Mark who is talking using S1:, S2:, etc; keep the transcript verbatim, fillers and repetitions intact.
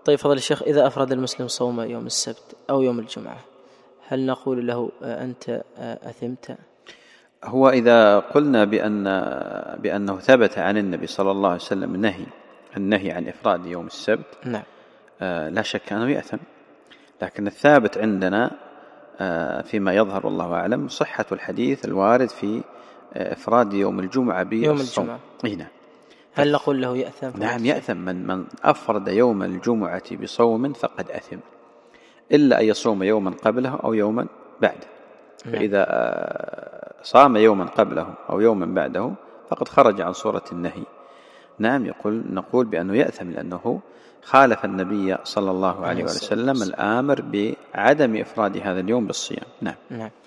S1: طيب فضل الشيخ، إذا أفرد المسلم صوم يوم السبت أو يوم الجمعة هل نقول له أنت أثمت؟
S2: هو إذا قلنا بأن بأنه ثبت عن النبي صلى الله عليه وسلم النهي النهي عن إفراد يوم السبت،
S1: نعم
S2: آه لا شك أنه يأثم، لكن الثابت عندنا آه فيما يظهر والله أعلم صحة الحديث الوارد في آه إفراد يوم الجمعة
S1: يوم الجمعة.
S2: هنا
S1: هل نقول له يأثم؟
S2: نعم يأثم، من من أفرد يوم الجمعة بصوم فقد أثم، إلا أن يصوم يوما قبله أو يوما بعده. نعم. فإذا صام يوما قبله أو يوما بعده فقد خرج عن صورة النهي. نعم يقول نقول بأنه يأثم لأنه خالف النبي صلى الله عليه وسلم الآمر بعدم إفراد هذا اليوم بالصيام. نعم.
S1: نعم.